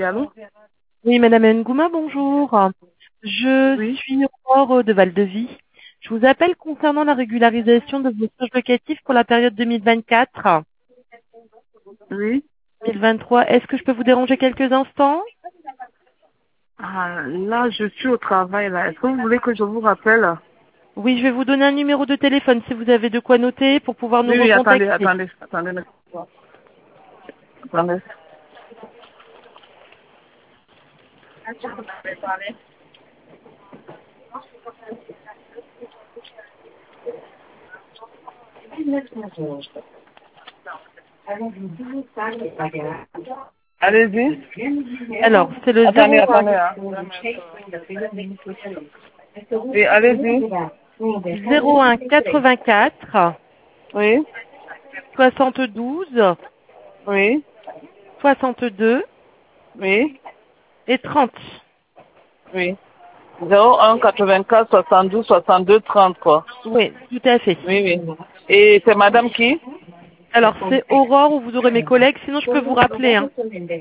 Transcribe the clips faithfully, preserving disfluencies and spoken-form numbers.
allô? Oui, Madame Ngouma, bonjour. Je Oui, suis Aurore de Val-de-Vie. Je vous appelle concernant la régularisation de vos stages locatifs pour la période deux mille vingt-quatre oui. deux mille vingt-trois. Est-ce que je peux vous déranger quelques instants? Ah, là, je suis au travail, là. Est-ce que vous voulez que je vous rappelle? Oui, je vais vous donner un numéro de téléphone si vous avez de quoi noter pour pouvoir nous Oui, oui, attendez, recontacter. attendez, attendez. ne- Attendez. Allez-y. Alors, c'est le Attendez, zéro un attendez, hein. Oui, allez-y. zéro un quatre-vingt-quatre Oui, soixante-douze oui, soixante-deux oui, et trente. oui. zéro un quatre-vingt-quatre soixante-douze soixante-deux trente, quoi. Oui, tout à fait. Oui, oui. Et c'est madame qui? Alors, c'est Aurore ou vous aurez mes collègues, sinon je peux vous rappeler, hein.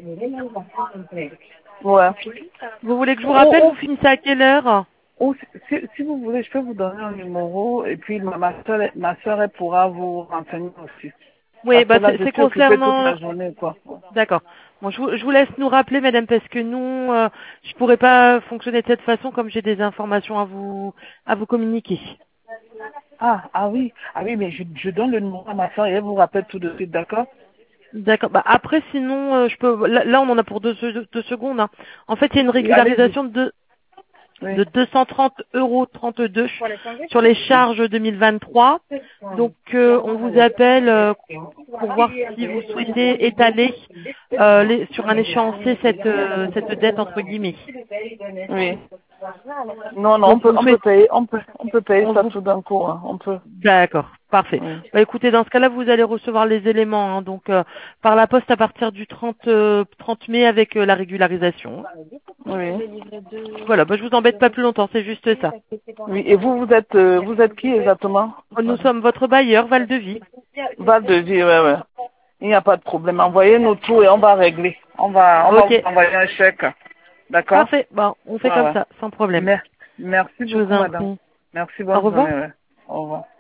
Ouais. Vous voulez que je vous Ou, rappelle, ou, vous finissez à quelle heure? ou si, si si vous voulez, je peux vous donner un numéro et puis ma, ma soeur, ma soeur, elle pourra vous renseigner aussi. Oui, Parce que bah là, c'est je c'est suis occupée toute concernant. la journée, quoi. D'accord. Bon, je vous, je vous laisse nous rappeler, madame, parce que nous, euh, je pourrais pas fonctionner de cette façon comme j'ai des informations à vous à vous communiquer. Ah, ah oui, ah oui, mais je, je donne le numéro à ma soeur et elle vous rappelle tout de suite, d'accord? D'accord. Bah après, sinon, euh, je peux. Là, là, on en a pour deux, se- deux secondes, hein. En fait, il y a une Oui, allez-y. régularisation de Oui. de deux cent trente euros trente-deux sur les charges deux mille vingt-trois. Donc, euh, on vous appelle euh, pour voir si vous souhaitez étaler euh, les- sur un échéancier cette euh, cette dette entre guillemets. Oui. Non, non, on Donc, peut, vous on peut souhaitez, payer, on peut, on peut payer on ça vous, tout d'un coup, hein, on peut. d'accord, parfait. Oui. Bah, écoutez, dans ce cas-là, vous allez recevoir les éléments, hein, donc euh, par la poste à partir du trente euh, trente mai avec euh, la régularisation. Oui. Voilà, bah, je vous embête pas plus longtemps, c'est juste ça. Oui. Et vous, vous êtes, euh, vous êtes qui exactement? Nous sommes votre bailleur, Val de Vie. Val de vie, ouais, ouais. Il n'y a pas de problème. Envoyez-nous tout et on va régler. On va, on va Ok, vous envoyer un chèque. D'accord? parfait. Bon, on fait Ouais, comme ouais. ça, sans problème. Mer- Merci Je vous beaucoup, en madame. prie. Merci, Au bonne revoir. journée, ouais. Au revoir.